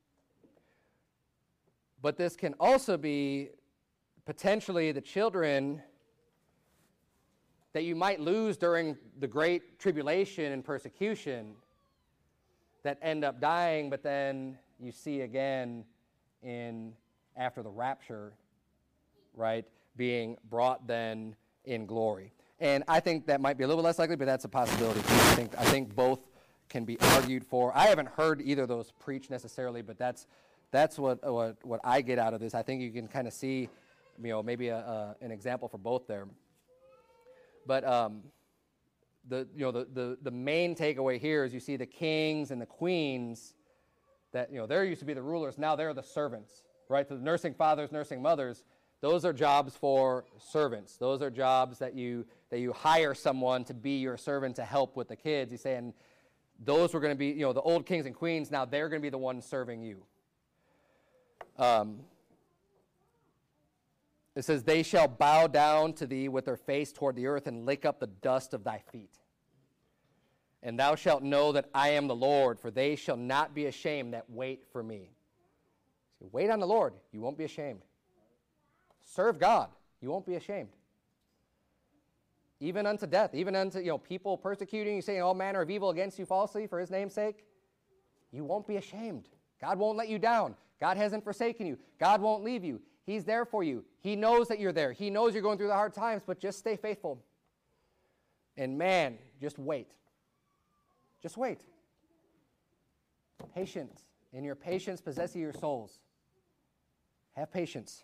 But this can also be potentially the children that you might lose during the great tribulation and persecution that end up dying, but then you see again in after the rapture, right, being brought then in glory. And I think that might be a little less likely, but that's a possibility. I think I think both can be argued for. I haven't heard either of those preached necessarily, but that's that's what what, what I get out of this. I think you can kind of see, you know, maybe a, a, an example for both there. But um, the you know the, the the main takeaway here is you see the kings and the queens that you know there used to be the rulers, now they're the servants, right? The nursing fathers, nursing mothers. Those are jobs for servants. Those are jobs that you that you hire someone to be your servant to help with the kids. He's saying those were going to be, you know, the old kings and queens. Now they're going to be the ones serving you. Um, it says, they shall bow down to thee with their face toward the earth and lick up the dust of thy feet. And thou shalt know that I am the Lord, for they shall not be ashamed that wait for me. So wait on the Lord, you won't be ashamed. Serve God, you won't be ashamed. Even unto death, even unto, you know, people persecuting you, saying all manner of evil against you falsely for his name's sake, you won't be ashamed. God won't let you down. God hasn't forsaken you. God won't leave you. He's there for you. He knows that you're there. He knows you're going through the hard times, but just stay faithful. And man, just wait. Just wait. Patience. In your patience, possess ye your souls. Have patience.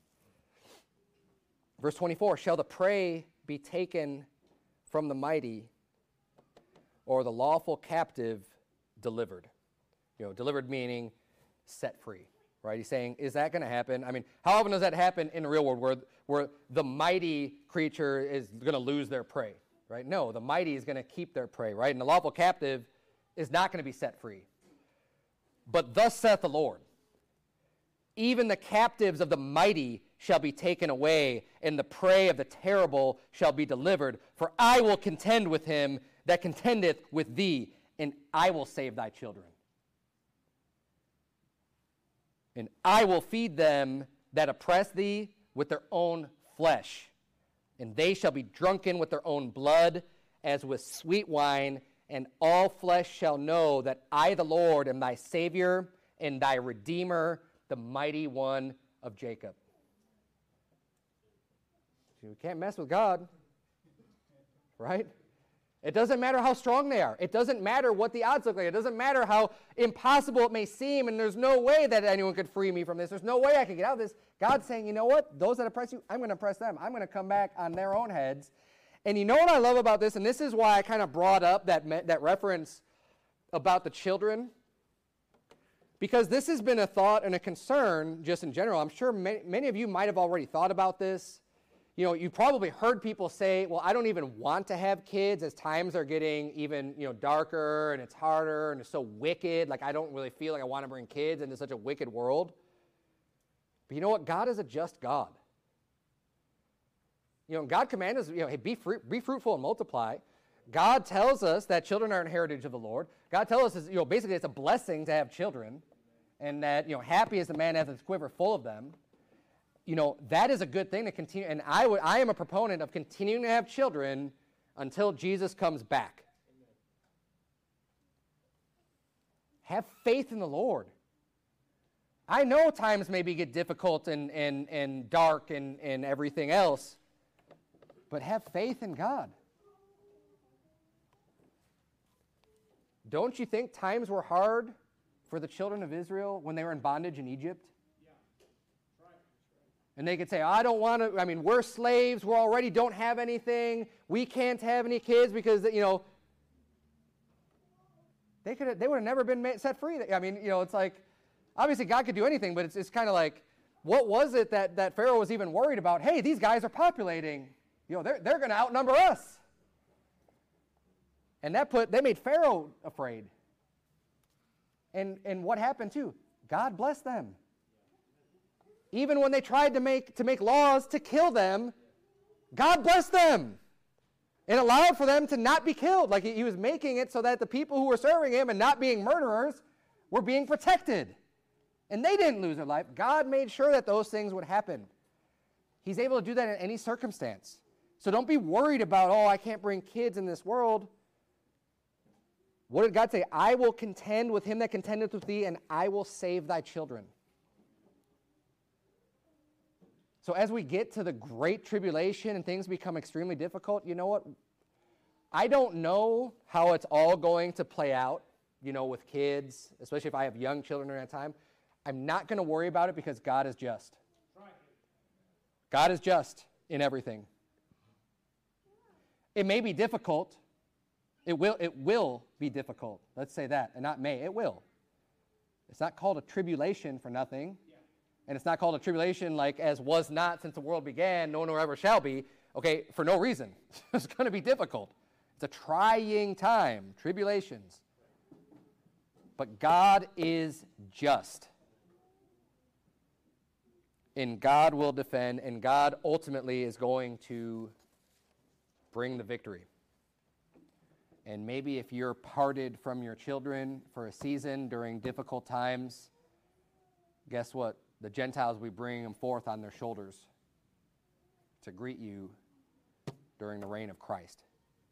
Verse twenty-four, shall the prey be taken from the mighty, or the lawful captive delivered? You know, delivered meaning set free, right? He's saying, is that going to happen? I mean, how often does that happen in the real world where, where the mighty creature is going to lose their prey, right? No, the mighty is going to keep their prey, right? And the lawful captive is not going to be set free. But thus saith the Lord, even the captives of the mighty shall be taken away, and the prey of the terrible shall be delivered. For I will contend with him that contendeth with thee, and I will save thy children. And I will feed them that oppress thee with their own flesh, and they shall be drunken with their own blood, as with sweet wine, and all flesh shall know that I, the Lord, am thy Savior and thy Redeemer, the mighty one of Jacob. So we can't mess with God, right? It doesn't matter how strong they are. It doesn't matter what the odds look like. It doesn't matter how impossible it may seem, and there's no way that anyone could free me from this. There's no way I can get out of this. God's saying, you know what? Those that oppress you, I'm going to oppress them. I'm going to come back on their own heads. And you know what I love about this? And this is why I kind of brought up that, me- that reference about the children. Because this has been a thought and a concern just in general. I'm sure many, many of you might have already thought about this. You know, you probably heard people say, well, I don't even want to have kids as times are getting even, you know, darker and it's harder and it's so wicked. Like, I don't really feel like I want to bring kids into such a wicked world. But you know what? God is a just God. You know, God commands us, you know, hey, be, free, be fruitful and multiply. God tells us that children are an heritage of the Lord. God tells us, you know, basically it's a blessing to have children and that, you know, happy is the man that has his quiver full of them. You know, that is a good thing to continue. And I would, I am a proponent of continuing to have children until Jesus comes back. Amen. Have faith in the Lord. I know times maybe get difficult and, and, and dark and, and everything else, but have faith in God. Don't you think times were hard for the children of Israel when they were in bondage in Egypt? And they could say, I don't want to, I mean, we're slaves, we already don't have anything, we can't have any kids because, you know, they could have, they would have never been made, set free. I mean, you know, it's like, obviously God could do anything, but it's, it's kind of like, what was it that, that Pharaoh was even worried about? Hey, these guys are populating, you know, they're, they're going to outnumber us. And that put, they made Pharaoh afraid. And, and what happened too? God blessed them. Even when they tried to make, to make laws to kill them, God blessed them and allowed for them to not be killed. Like he, he was making it so that the people who were serving him and not being murderers were being protected. And they didn't lose their life. God made sure that those things would happen. He's able to do that in any circumstance. So don't be worried about, oh, I can't bring kids in this world. What did God say? I will contend with him that contendeth with thee, and I will save thy children. So as we get to the great tribulation and things become extremely difficult, you know what? I don't know how it's all going to play out, you know, with kids, especially if I have young children during that time. I'm not going to worry about it because God is just. God is just in everything. It may be difficult. It will, it will be difficult. Let's say that, and not may. It will. It's not called a tribulation for nothing. And it's not called a tribulation like as was not since the world began, no nor ever shall be, okay, for no reason. It's going to be difficult. It's a trying time, tribulations. But God is just. And God will defend, and God ultimately is going to bring the victory. And maybe if you're parted from your children for a season during difficult times, guess what? The Gentiles will be bringing them forth on their shoulders to greet you during the reign of Christ.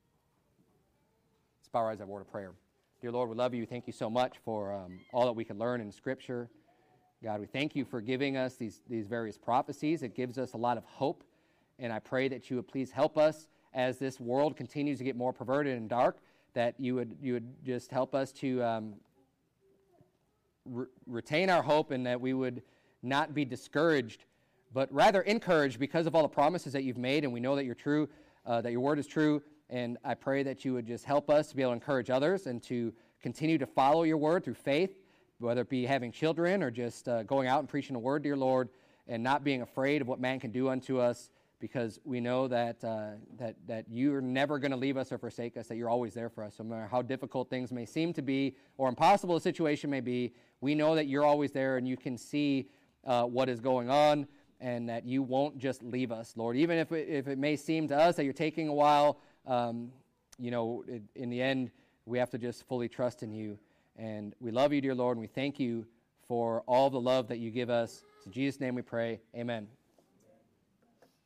Let's bow our eyes, have a word of prayer. Dear Lord, we love you. Thank you so much for um, all that we can learn in Scripture. God, we thank you for giving us these, these various prophecies. It gives us a lot of hope, and I pray that you would please help us as this world continues to get more perverted and dark, that you would, you would just help us to um, re- retain our hope and that we would not be discouraged, but rather encouraged because of all the promises that you've made, and we know that you're true, uh, that your word is true, and I pray that you would just help us to be able to encourage others and to continue to follow your word through faith, whether it be having children or just uh, going out and preaching the word, dear Lord, and not being afraid of what man can do unto us, because we know that uh, that that you're never going to leave us or forsake us, that you're always there for us. So no matter how difficult things may seem to be or impossible the situation may be, we know that you're always there and you can see Uh, what is going on, and that you won't just leave us, Lord. Even if it, if it may seem to us that you're taking a while, um, you know, it, in the end, we have to just fully trust in you. And we love you, dear Lord, and we thank you for all the love that you give us. In Jesus' name we pray, amen.